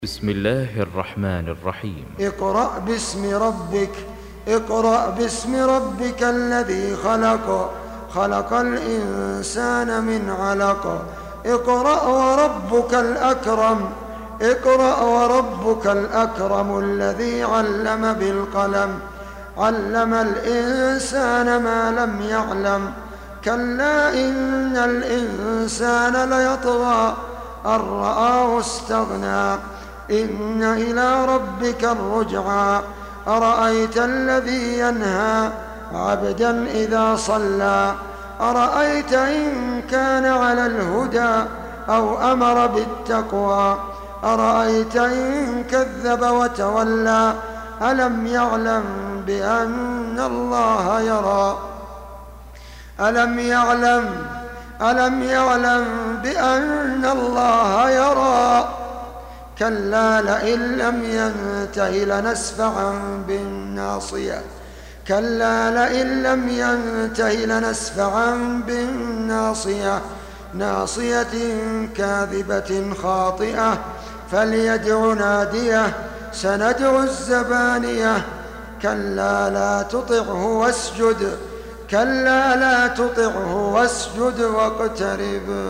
بسم الله الرحمن الرحيم. اقرأ باسم ربك الذي خلق الإنسان من علق. اقرأ وربك الأكرم الذي علم بالقلم، علم الإنسان ما لم يعلم. كلا إن الإنسان ليطغى أن رآه استغنى، إن إلى ربك الرجعى. أرأيت الذي ينهى عبدا إذا صلى، أرأيت إن كان على الهدى أو أمر بالتقوى، أرأيت إن كذب وتولى. ألم يعلم بأن الله يرى، ألم يعلم بأن الله يرى. كلا لئن لم ينته لنسفعا بالناصية، كلا لئن لم ينته لنسفعا بالناصية، ناصية كاذبة خاطئة. فليدع ناديه، سندع الزبانية. كلا لا تطعه واسجد واقترب.